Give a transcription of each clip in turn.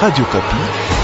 Radio Kapi.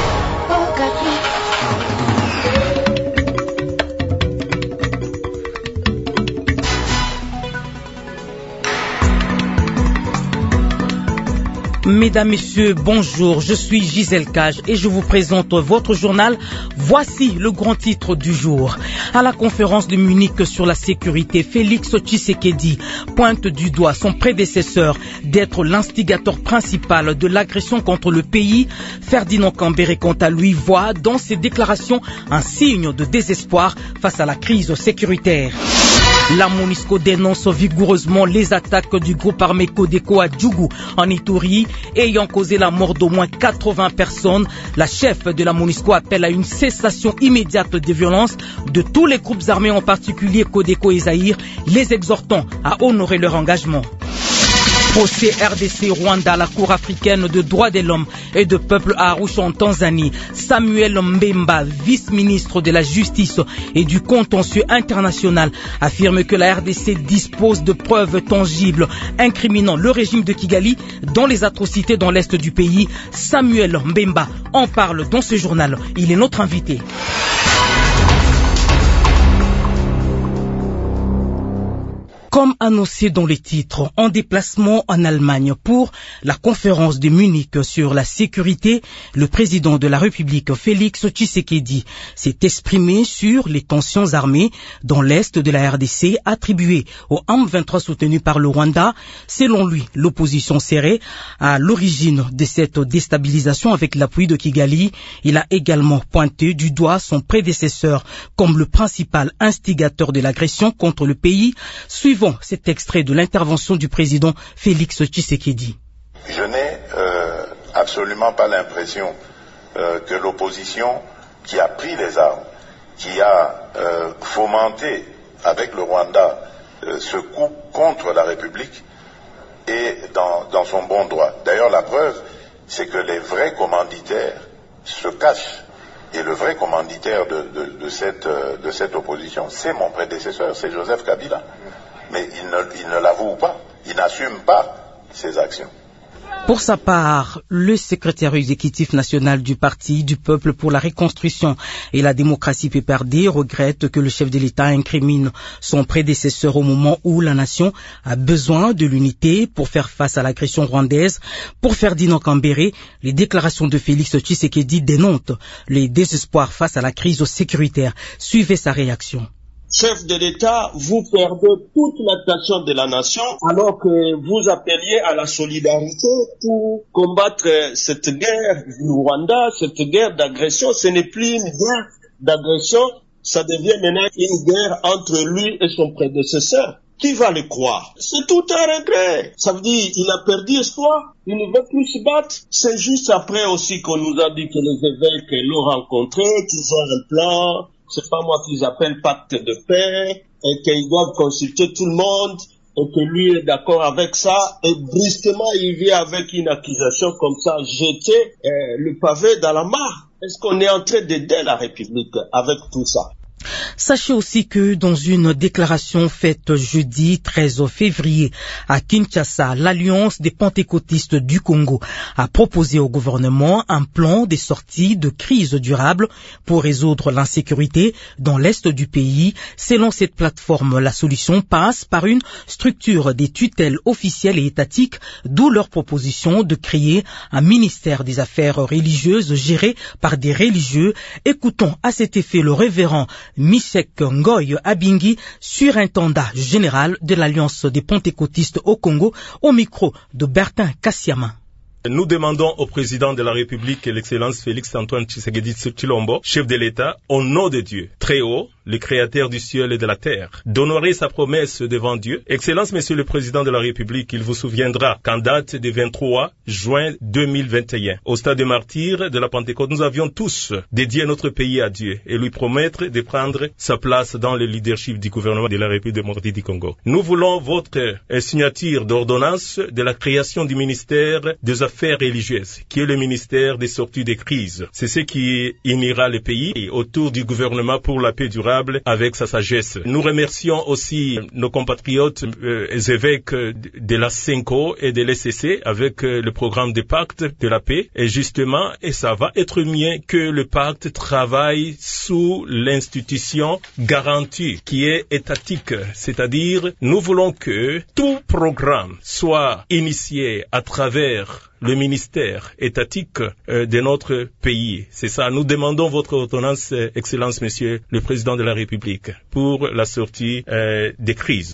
Mesdames, Messieurs, bonjour, je suis Gisèle Cage et je vous présente votre journal. Voici le grand titre du jour. À la conférence de Munich sur la sécurité, Félix Tshisekedi pointe du doigt son prédécesseur d'être l'instigateur principal de l'agression contre le pays. Ferdinand Kambere, quant à lui, voit dans ses déclarations un signe de désespoir face à la crise sécuritaire. La MONUSCO dénonce vigoureusement les attaques du groupe armé Codeco à Djougou, en Ituri, ayant causé la mort d'au moins 80 personnes. La chef de la MONUSCO appelle à une cessation immédiate des violences de tous les groupes armés, en particulier Codeco et Zaïre, les exhortant à honorer leur engagement. Procès RDC-Rwanda à la Cour africaine de droits de l'homme et de peuple à Arusha en Tanzanie. Samuel Mbemba, vice-ministre de la Justice et du contentieux international, affirme que la RDC dispose de preuves tangibles incriminant le régime de Kigali dans les atrocités dans l'est du pays. Samuel Mbemba en parle dans ce journal. Il est notre invité. Comme annoncé dans les titres, en déplacement en Allemagne pour la conférence de Munich sur la sécurité, le président de la République, Félix Tshisekedi, s'est exprimé sur les tensions armées dans l'est de la RDC attribuées au M23 soutenu par le Rwanda. Selon lui, l'opposition serait à l'origine de cette déstabilisation avec l'appui de Kigali. Il a également pointé du doigt son prédécesseur comme le principal instigateur de l'agression contre le pays. Suivons cet extrait de l'intervention du président Félix Tshisekedi. Je n'ai absolument pas l'impression que l'opposition qui a pris les armes, qui a fomenté avec le Rwanda ce coup contre la République est dans son bon droit. D'ailleurs, la preuve, c'est que les vrais commanditaires se cachent. Et le vrai commanditaire de cette opposition, c'est mon prédécesseur, c'est Joseph Kabila. Mais il ne l'avoue pas, il n'assume pas ses actions. Pour sa part, le secrétaire exécutif national du Parti du Peuple pour la Reconstruction et la démocratie PPRD regrette que le chef de l'État incrimine son prédécesseur au moment où la nation a besoin de l'unité pour faire face à l'agression rwandaise. Pour Ferdinand Kambere, les déclarations de Félix Tshisekedi dénoncent les désespoirs face à la crise sécuritaire. Suivez sa réaction. Chef de l'État, vous perdez toute l'attention de la nation alors que vous appeliez à la solidarité pour combattre cette guerre du Rwanda, cette guerre d'agression. Ce n'est plus une guerre d'agression, ça devient maintenant une guerre entre lui et son prédécesseur. Qui va le croire? C'est tout un regret. Ça veut dire qu'il a perdu espoir, il ne veut plus se battre. C'est juste après aussi qu'on nous a dit que les évêques l'ont rencontré, qu'ils ont un plan. C'est pas moi qu'ils appellent pacte de paix, et qu'ils doivent consulter tout le monde, et que lui est d'accord avec ça, et brusquement il vient avec une accusation comme ça, jeter le pavé dans la mare. Est-ce qu'on est en train d'aider la République avec tout ça? Sachez aussi que dans une déclaration faite jeudi 13 février à Kinshasa, l'Alliance des pentecôtistes du Congo a proposé au gouvernement un plan de sortie de crise durable pour résoudre l'insécurité dans l'est du pays. Selon cette plateforme, la solution passe par une structure des tutelles officielles et étatiques, d'où leur proposition de créer un ministère des Affaires religieuses géré par des religieux. Écoutons à cet effet le révérend Misek Ngoy Abingi, surintendant général de l'Alliance des pentecôtistes au Congo, au micro de Bertin Kassiama. Nous demandons au président de la République, l'excellence Félix Antoine Tshisekedi Tshilombo, chef de l'État, au nom de Dieu, très haut, le créateur du ciel et de la terre, d'honorer sa promesse devant Dieu. Excellence, Monsieur le Président de la République, il vous souviendra qu'en date du 23 juin 2021, au stade des martyrs de la Pentecôte, nous avions tous dédié notre pays à Dieu et lui promettre de prendre sa place dans le leadership du gouvernement de la République démocratique du Congo. Nous voulons votre signature d'ordonnance de la création du ministère des affaires religieuses, qui est le ministère des sorties des crises. C'est ce qui unira le pays autour du gouvernement pour la paix durable avec sa sagesse. Nous remercions aussi nos compatriotes évêques de la CENCO et de l'ECC avec le programme de pacte de la paix. Et justement, et ça va être mieux que le pacte travaille sous l'institution garantie qui est étatique. C'est-à-dire, nous voulons que tout programme soit initié à travers le ministère étatique de notre pays. C'est ça. Nous demandons votre ordonnance, Excellence, Monsieur le Président de la République, pour la sortie des crises.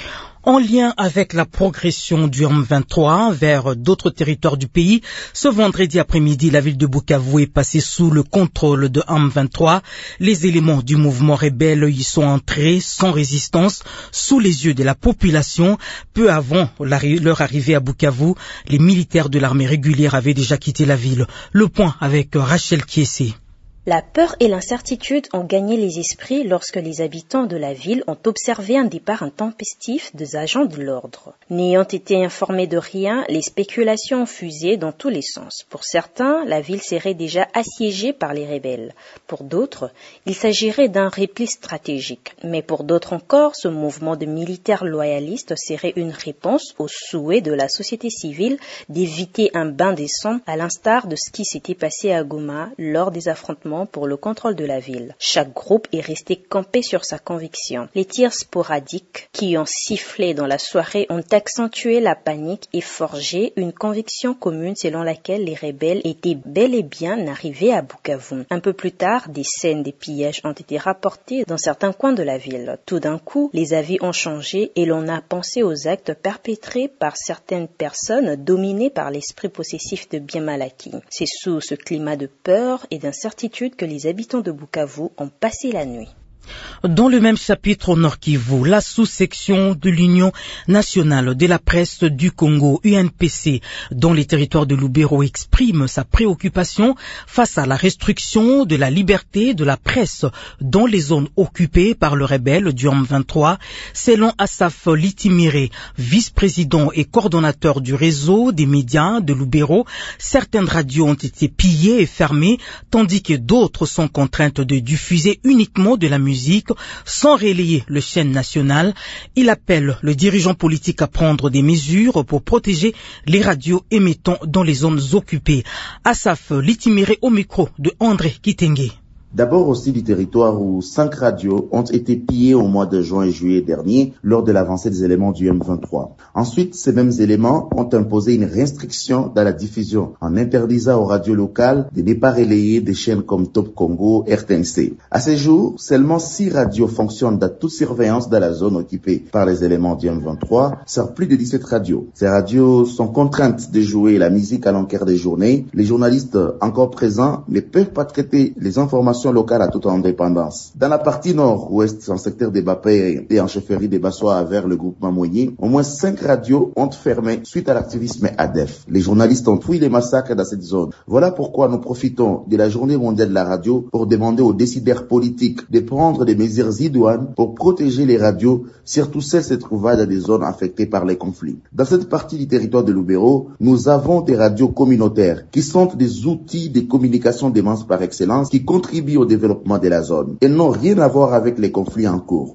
En lien avec la progression du M23 vers d'autres territoires du pays, ce vendredi après-midi, la ville de Bukavu est passée sous le contrôle de M23. Les éléments du mouvement rebelle y sont entrés sans résistance sous les yeux de la population. Peu avant leur arrivée à Bukavu, les militaires de l'armée régulière avaient déjà quitté la ville. Le point avec Rachel Kiessé. La peur et l'incertitude ont gagné les esprits lorsque les habitants de la ville ont observé un départ intempestif des agents de l'ordre. N'ayant été informés de rien, les spéculations ont fusé dans tous les sens. Pour certains, la ville serait déjà assiégée par les rebelles. Pour d'autres, il s'agirait d'un repli stratégique. Mais pour d'autres encore, ce mouvement de militaires loyalistes serait une réponse au souhait de la société civile d'éviter un bain de sang, à l'instar de ce qui s'était passé à Goma lors des affrontements pour le contrôle de la ville. Chaque groupe est resté campé sur sa conviction. Les tirs sporadiques qui ont sifflé dans la soirée ont accentué la panique et forgé une conviction commune selon laquelle les rebelles étaient bel et bien arrivés à Bukavu. Un peu plus tard, des scènes de pillage ont été rapportées dans certains coins de la ville. Tout d'un coup, les avis ont changé et l'on a pensé aux actes perpétrés par certaines personnes dominées par l'esprit possessif de bien mal acquis. C'est sous ce climat de peur et d'incertitude que les habitants de Bukavu ont passé la nuit. Dans le même chapitre au Nord Kivu, la sous-section de l'Union nationale de la presse du Congo, UNPC, dans les territoires de Lubero, exprime sa préoccupation face à la restriction de la liberté de la presse dans les zones occupées par le rebelle du M23. Selon Asaf Litimire, vice-président et coordonnateur du réseau des médias de Lubero, certaines radios ont été pillées et fermées, tandis que d'autres sont contraintes de diffuser uniquement de la musique sans relayer le chaîne national. Il appelle le dirigeant politique à prendre des mesures pour protéger les radios émettant dans les zones occupées. Asaf Litimire au micro de André Kitenge. D'abord aussi du territoire où 5 radios ont été pillées au mois de juin et juillet dernier lors de l'avancée des éléments du M23. Ensuite, ces mêmes éléments ont imposé une restriction dans la diffusion en interdisant aux radios locales de ne pas relayer des chaînes comme Top Congo, RTNC. À ce jour, seulement 6 radios fonctionnent dans toute surveillance dans la zone occupée par les éléments du M23 sur plus de 17 radios. Ces radios sont contraintes de jouer la musique à longueur des journées. Les journalistes encore présents ne peuvent pas traiter les informations locale à toute indépendance. Dans la partie nord-ouest, en secteur des Bapé et en chefferie des Bassois vers le groupement Moyen, au moins 5 radios ont fermé suite à l'activisme ADEF. Les journalistes ont fui les massacres dans cette zone. Voilà pourquoi nous profitons de la journée mondiale de la radio pour demander aux décideurs politiques de prendre des mesures idoines pour protéger les radios, surtout celles se trouvant dans des zones affectées par les conflits. Dans cette partie du territoire de Lubero, nous avons des radios communautaires qui sont des outils de communication de masse par excellence qui contribuent au développement de la zone et n'ont rien à voir avec les conflits en cours.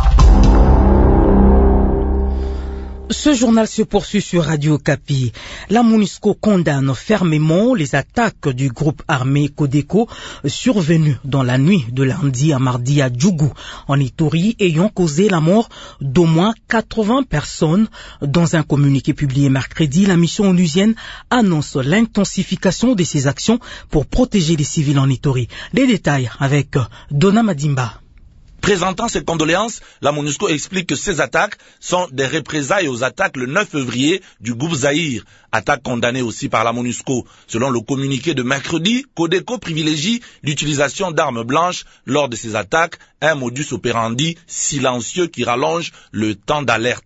Ce journal se poursuit sur Radio Okapi. La MONUSCO condamne fermement les attaques du groupe armé Codeco survenues dans la nuit de lundi à mardi à Djougou, en Ituri, ayant causé la mort d'au moins 80 personnes. Dans un communiqué publié mercredi, la mission onusienne annonce l'intensification de ses actions pour protéger les civils en Ituri. Les détails avec Donna Madimba. Présentant ses condoléances, la MONUSCO explique que ces attaques sont des représailles aux attaques le 9 février du groupe Zaïre, attaque condamnée aussi par la MONUSCO. Selon le communiqué de mercredi, Codeco privilégie l'utilisation d'armes blanches lors de ces attaques, un modus operandi silencieux qui rallonge le temps d'alerte.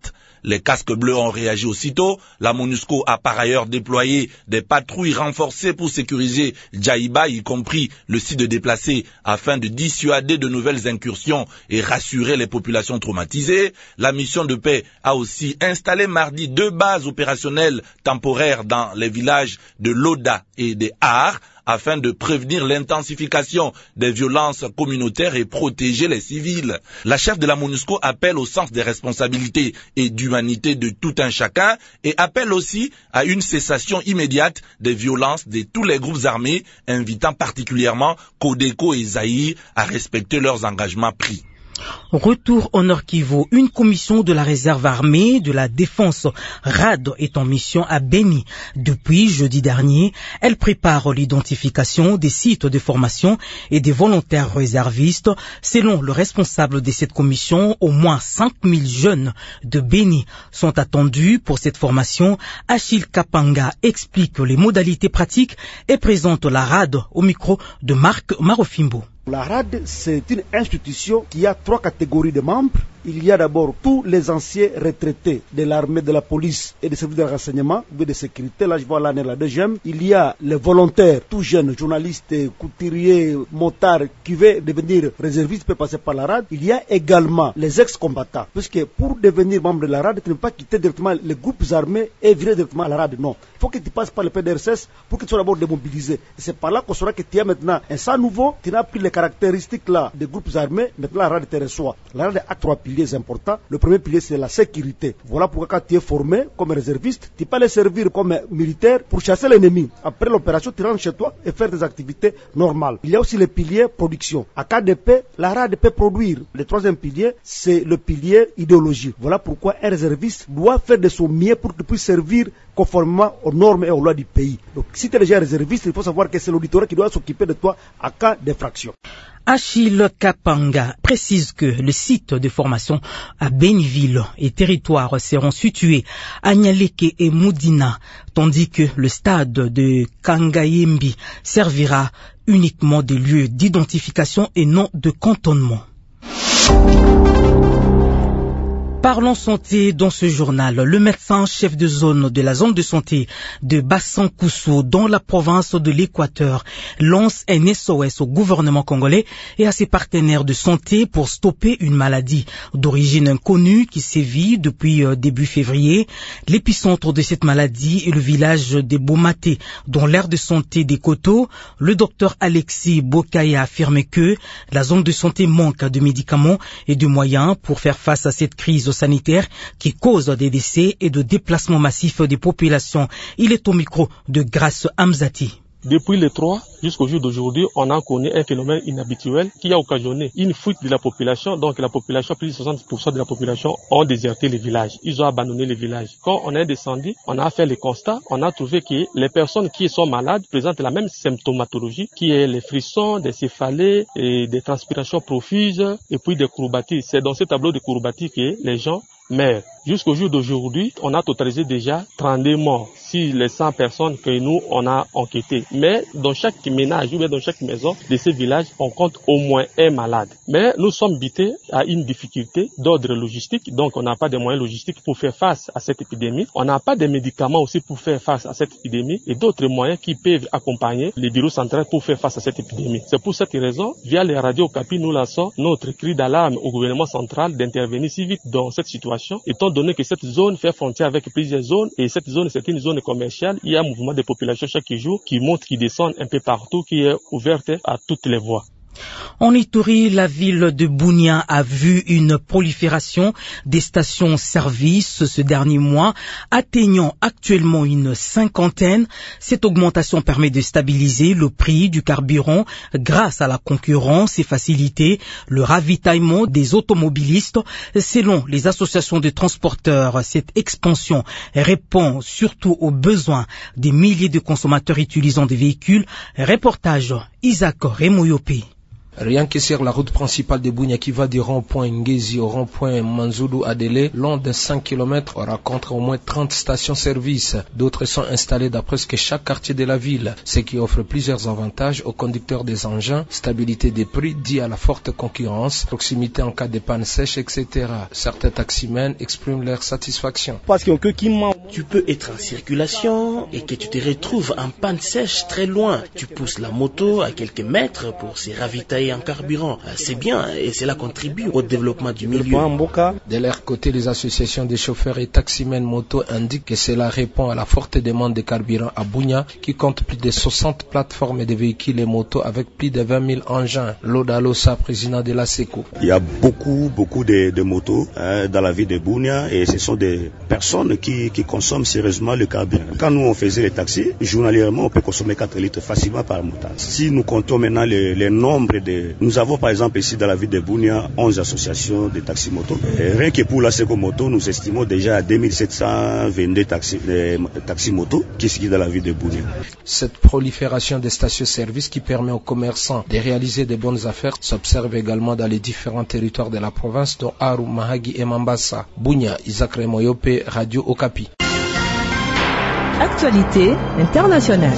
Les casques bleus ont réagi aussitôt. La MONUSCO a par ailleurs déployé des patrouilles renforcées pour sécuriser Djaïba, y compris le site de déplacés, afin de dissuader de nouvelles incursions et rassurer les populations traumatisées. La mission de paix a aussi installé mardi 2 bases opérationnelles temporaires dans les villages de Loda et de Har, afin de prévenir l'intensification des violences communautaires et protéger les civils. La chef de la MONUSCO appelle au sens des responsabilités et d'humanité de tout un chacun et appelle aussi à une cessation immédiate des violences de tous les groupes armés, invitant particulièrement Codeco et Zaïre à respecter leurs engagements pris. Retour au Nord Kivu, une commission de la réserve armée de la défense RAD est en mission à Beni. Depuis jeudi dernier, elle prépare l'identification des sites de formation et des volontaires réservistes. Selon le responsable de cette commission, au moins 5000 jeunes de Beni sont attendus pour cette formation. Achille Kapanga explique les modalités pratiques et présente la RAD au micro de Marc Marofimbo. La RAD, c'est une institution qui a 3 catégories de membres. Il y a d'abord tous les anciens retraités de l'armée, de la police et des services de renseignement ou de sécurité. Là, je vois l'année la deuxième. Il y a les volontaires, tout jeunes, journalistes, couturiers, motards, qui veulent devenir réservistes, peuvent passer par la RAD. Il y a également les ex-combattants. Parce que pour devenir membre de la RAD, tu ne peux pas quitter directement les groupes armés et venir directement à la RAD. Non. Il faut que tu passes par le PDRSS pour que tu sois d'abord démobilisé. Et c'est par là qu'on saura que tu as maintenant un sang nouveau, tu n'as plus les caractéristiques là des groupes armés. Maintenant, la RAD te reçoit. La RAD a 3 piliers importants. Le premier pilier, c'est la sécurité. Voilà pourquoi quand tu es formé comme réserviste, tu peux aller servir comme militaire pour chasser l'ennemi. Après l'opération, tu rentres chez toi et faire des activités normales. Il y a aussi le pilier production. À cas de paix, la RAD peut produire. Le troisième pilier, c'est le pilier idéologie. Voilà pourquoi un réserviste doit faire de son mieux pour qu'il puisse servir conformément aux normes et aux lois du pays. Donc, si tu es déjà réserviste, il faut savoir que c'est l'auditorat qui doit s'occuper de toi à cas d'infraction. Achille Kapanga précise que le site de formation à Beniville et territoires seront situés à Nyaleke et Moudina, tandis que le stade de Kangayembi servira uniquement de lieu d'identification et non de cantonnement. Parlons santé dans ce journal. Le médecin chef de zone de la zone de santé de Bassan-Kousso dans la province de l'Équateur lance un SOS au gouvernement congolais et à ses partenaires de santé pour stopper une maladie d'origine inconnue qui sévit depuis début février. L'épicentre de cette maladie est le village de Bomaté dans l'aire de santé des Coteaux. Le docteur Alexis Bokaya affirme que la zone de santé manque de médicaments et de moyens pour faire face à cette crise sanitaire qui cause des décès et de déplacements massifs des populations. Il est au micro de Grace Hamzati. Depuis le 3 jusqu'au jour d'aujourd'hui, on a connu un phénomène inhabituel qui a occasionné une fuite de la population. Donc la population, plus de 60% de la population ont déserté les villages. Ils ont abandonné les villages. Quand on est descendu, on a fait le constat, on a trouvé que les personnes qui sont malades présentent la même symptomatologie qui est les frissons, des céphalées, et des transpirations profuses et puis des courbatures. C'est dans ce tableau de courbatures que les gens meurent. Jusqu'au jour d'aujourd'hui, on a totalisé déjà 32 morts sur les 100 personnes que nous, on a enquêtées. Mais dans chaque ménage ou bien dans chaque maison de ces villages, on compte au moins un malade. Mais nous sommes butés à une difficulté d'ordre logistique. Donc, on n'a pas de moyens logistiques pour faire face à cette épidémie. On n'a pas de médicaments aussi pour faire face à cette épidémie et d'autres moyens qui peuvent accompagner les bureaux centraux pour faire face à cette épidémie. C'est pour cette raison, via les radios Okapi, nous lançons notre cri d'alarme au gouvernement central d'intervenir si vite dans cette situation, étant donné que cette zone fait frontière avec plusieurs zones et cette zone c'est une zone commerciale. Il y a un mouvement de population chaque jour qui monte, qui descend un peu partout, qui est ouverte à toutes les voies. En Ituri, la ville de Bunia a vu une prolifération des stations-service ce dernier mois, atteignant actuellement une 50aine. Cette augmentation permet de stabiliser le prix du carburant grâce à la concurrence et faciliter le ravitaillement des automobilistes. Selon les associations de transporteurs, cette expansion répond surtout aux besoins des milliers de consommateurs utilisant des véhicules. Reportage Isaac Remoyope. Rien que sur la route principale de Bunia qui va du rond-point Ngezi au rond-point Manzoulou Adélé, long de 5 km, on rencontre au moins 30 stations-service. D'autres sont installées dans presque chaque quartier de la ville, ce qui offre plusieurs avantages aux conducteurs des engins, stabilité des prix due à la forte concurrence, proximité en cas de panne sèche, etc. Certains taximens expriment leur satisfaction. Parce que tu peux être en circulation et que tu te retrouves en panne sèche très loin. Tu pousses la moto à quelques mètres pour se ravitailler en carburant. C'est bien et cela contribue au développement du milieu. De leur côté, les associations des chauffeurs et taximens moto indiquent que cela répond à la forte demande de carburant à Bunia qui compte plus de 60 plateformes de véhicules et motos avec plus de 20 000 engins. Lodalosa, président de la SECO. Il y a beaucoup de motos dans la ville de Bunia et ce sont des personnes qui consomment sérieusement le carburant. Quand nous on faisait les taxis, journalièrement on peut consommer 4 litres facilement par motard. Si nous comptons maintenant les nombres nous avons par exemple ici dans la ville de Bunia 11 associations de taxi-moto. Rien que pour la SECO Moto, nous estimons déjà à 2722 taxi-moto qui se dans la ville de Bunia. Cette prolifération des stations-service qui permet aux commerçants de réaliser de bonnes affaires s'observe également dans les différents territoires de la province dont Aru, Mahagi et Mambasa. Bunia, Isaac Remoyope, Radio Okapi. Actualité internationale.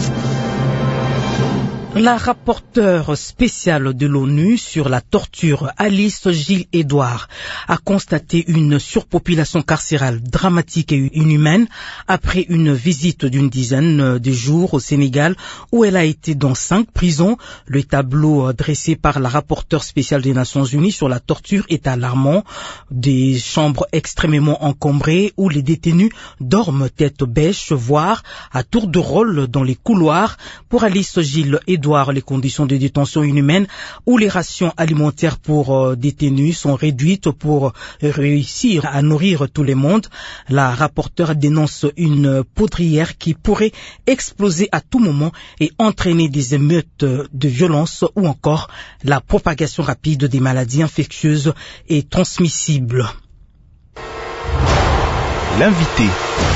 La rapporteure spéciale de l'ONU sur la torture, Alice Gilles-Édouard, a constaté une surpopulation carcérale dramatique et inhumaine après une visite d'une dizaine de jours au Sénégal où elle a été dans 5 prisons. Le tableau dressé par la rapporteure spéciale des Nations Unies sur la torture est alarmant. Des chambres extrêmement encombrées où les détenus dorment tête bêche, voire à tour de rôle dans les couloirs. Pour Alice Gilles-Édouard, les conditions de détention inhumaines où les rations alimentaires pour détenus sont réduites pour réussir à nourrir tout le monde. La rapporteure dénonce une poudrière qui pourrait exploser à tout moment et entraîner des émeutes de violence ou encore la propagation rapide des maladies infectieuses et transmissibles. L'invité.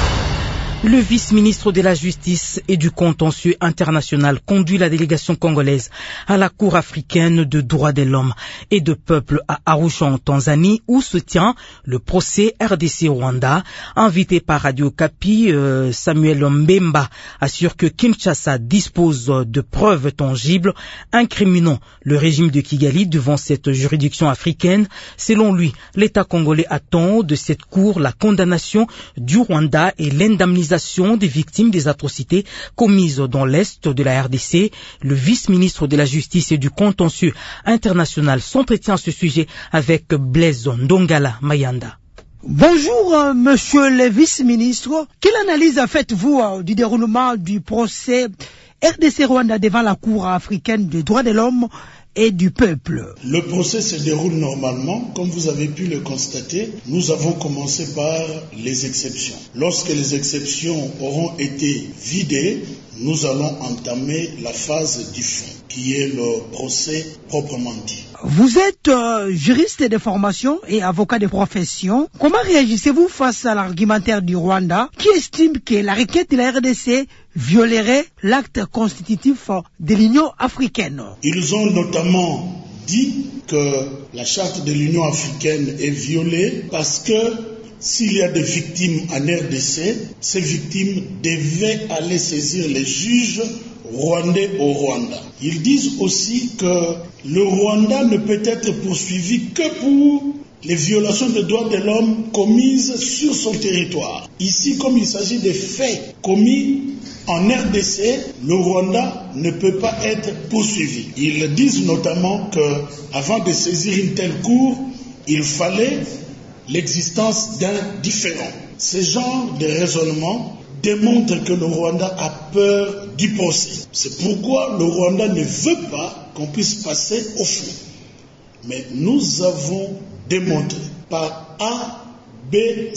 Le vice-ministre de la Justice et du Contentieux international conduit la délégation congolaise à la Cour africaine de droits de l'homme et de peuple à Arusha en Tanzanie où se tient le procès RDC-Rwanda. Invité par Radio Okapi, Samuel Mbemba assure que Kinshasa dispose de preuves tangibles incriminant le régime de Kigali devant cette juridiction africaine. Selon lui, l'État congolais attend de cette Cour la condamnation du Rwanda et l'indemnisation des victimes des atrocités commises dans l'Est de la RDC. Le vice-ministre de la Justice et du Contentieux international s'entretient à ce sujet avec Blaise Ndongala Mayanda. Bonjour, monsieur le vice-ministre. Quelle analyse faites-vous du déroulement du procès RDC Rwanda devant la Cour africaine des droits de l'homme et du peuple? Le procès se déroule normalement. Comme vous avez pu le constater, nous avons commencé par les exceptions. Lorsque les exceptions auront été vidées, nous allons entamer la phase du fond, qui est le procès proprement dit. Vous êtes juriste de formation et avocat de profession. Comment réagissez-vous face à l'argumentaire du Rwanda qui estime que la requête de la RDC violerait l'acte constitutif de l'Union africaine? Ils ont notamment dit que la charte de l'Union africaine est violée parce que s'il y a des victimes en RDC, ces victimes devaient aller saisir les juges rwandais au Rwanda. Ils disent aussi que le Rwanda ne peut être poursuivi que pour les violations des droits de l'homme commises sur son territoire. Ici, comme il s'agit de faits commis en RDC, le Rwanda ne peut pas être poursuivi. Ils disent notamment qu'avant de saisir une telle cour, il fallait l'existence d'un différend. Ce genre de raisonnement démontre que le Rwanda a peur du procès. C'est pourquoi le Rwanda ne veut pas qu'on puisse passer au fond. Mais nous avons démontré par A, B,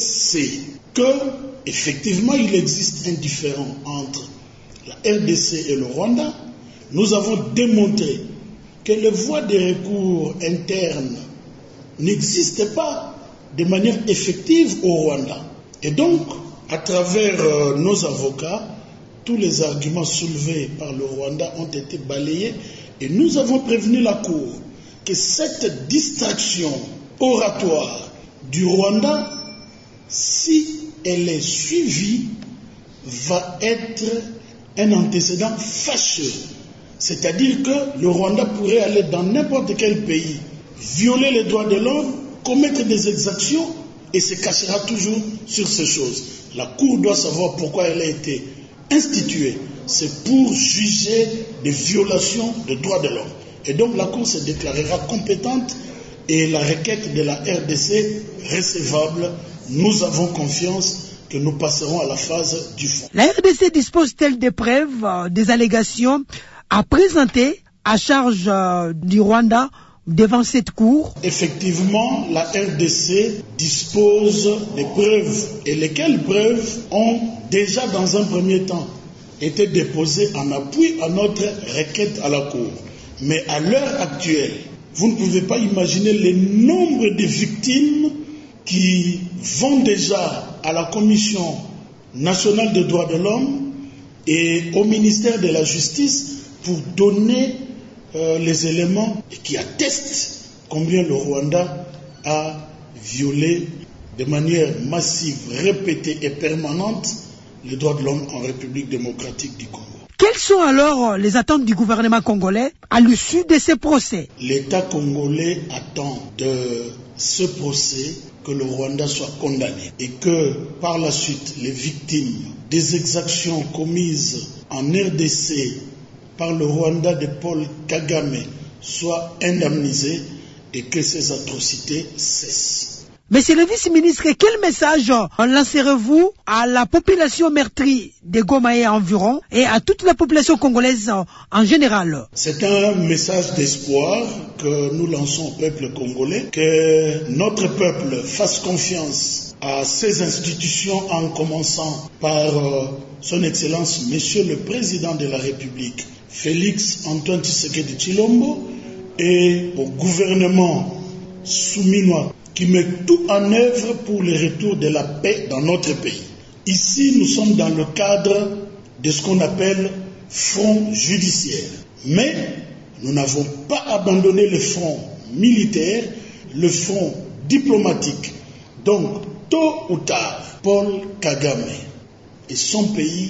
C que effectivement il existe un différend entre la RDC et le Rwanda. Nous avons démontré que les voies de recours internes n'existent pas de manière effective au Rwanda. Et donc, à travers nos avocats, tous les arguments soulevés par le Rwanda ont été balayés et nous avons prévenu la Cour que cette distraction oratoire du Rwanda, si elle est suivie, va être un antécédent fâcheux. C'est-à-dire que le Rwanda pourrait aller dans n'importe quel pays, violer les droits de l'homme, commettre des exactions et se cachera toujours sur ces choses. La Cour doit savoir pourquoi elle a été instituée. C'est pour juger des violations de droits de l'homme. Et donc la Cour se déclarera compétente et la requête de la RDC recevable. Nous avons confiance que nous passerons à la phase du fond. La RDC dispose-t-elle des preuves, des allégations à présenter à charge du Rwanda devant cette cour? Effectivement, la RDC dispose des preuves. Et lesquelles preuves ont déjà dans un premier temps été déposées en appui à notre requête à la cour. Mais à l'heure actuelle, vous ne pouvez pas imaginer le nombre de victimes qui vont déjà à la Commission nationale des droits de l'homme et au ministère de la Justice pour donner les éléments qui attestent combien le Rwanda a violé de manière massive, répétée et permanente les droits de l'homme en République démocratique du Congo. Quelles sont alors les attentes du gouvernement congolais à l'issue de ces procès? L'État congolais attend de ce procès que le Rwanda soit condamné et que par la suite les victimes des exactions commises en RDC par le Rwanda de Paul Kagame soient indemnisées et que ces atrocités cessent. Monsieur le vice-ministre, quel message lancerez-vous à la population meurtrie de Goma et environ et à toute la population congolaise en général? C'est un message d'espoir que nous lançons au peuple congolais, que notre peuple fasse confiance à ces institutions en commençant par son Excellence Monsieur le Président de la République, Félix Antoine Tshisekedi Tshilombo, et au gouvernement souminois qui met tout en œuvre pour le retour de la paix dans notre pays. Ici, nous sommes dans le cadre de ce qu'on appelle front judiciaire. Mais nous n'avons pas abandonné le front militaire, le front diplomatique. Donc, tôt ou tard, Paul Kagame et son pays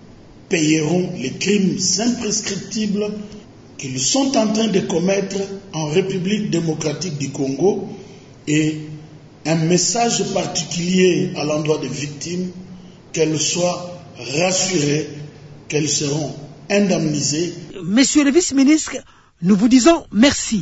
payeront les crimes imprescriptibles qu'ils sont en train de commettre en République démocratique du Congo. Et un message particulier à l'endroit des victimes, qu'elles soient rassurées, qu'elles seront indemnisées. Monsieur le vice-ministre, nous vous disons merci.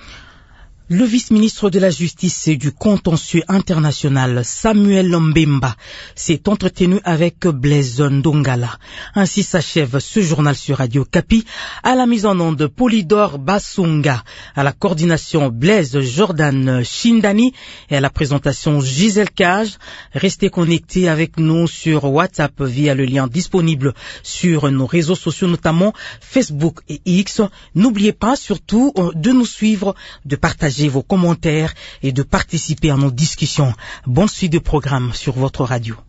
Le vice-ministre de la Justice et du contentieux international, Samuel Mbemba, s'est entretenu avec Blaise Ndongala. Ainsi s'achève ce journal sur Radio Kapi, à la mise en onde Polydor Basunga, à la coordination Blaise Jordan Shindani et à la présentation Gisèle Cage. Restez connectés avec nous sur WhatsApp via le lien disponible sur nos réseaux sociaux, notamment Facebook et X. N'oubliez pas surtout de nous suivre, de partager vos commentaires et de participer à nos discussions. Bonne suite de programme sur votre radio.